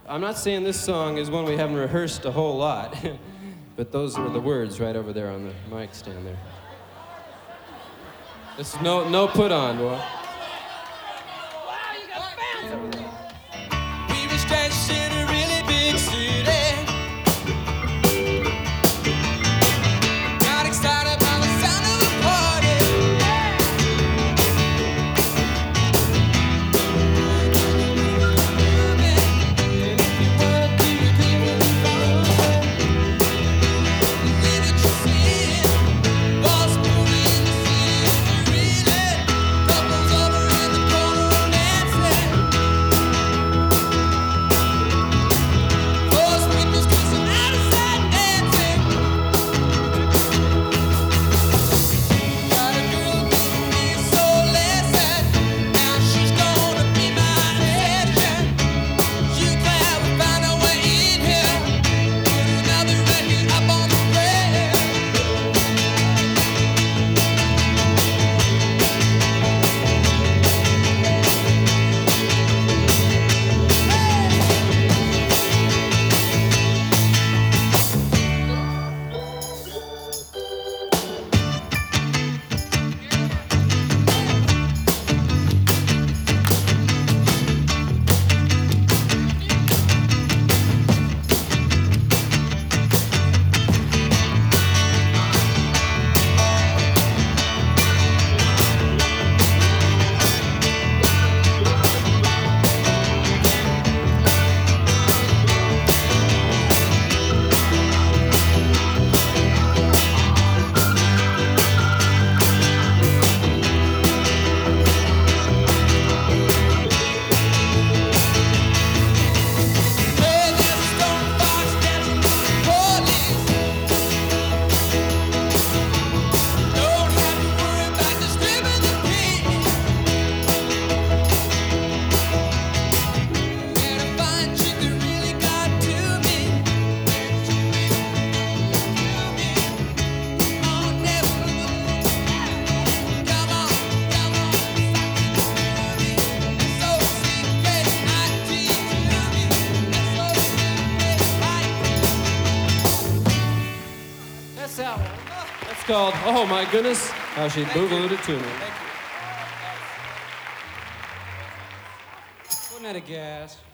I'm not saying this song is one we haven't rehearsed a whole lot, but those are the words right over there on the mic stand there. This is no put on, boy. Wow, you got fans over there. We were stretched in a really big city. Got excited by the sound of the party. That's called Oh My Goodness, How She Boogalooed It To Me. Wasn't that a gas?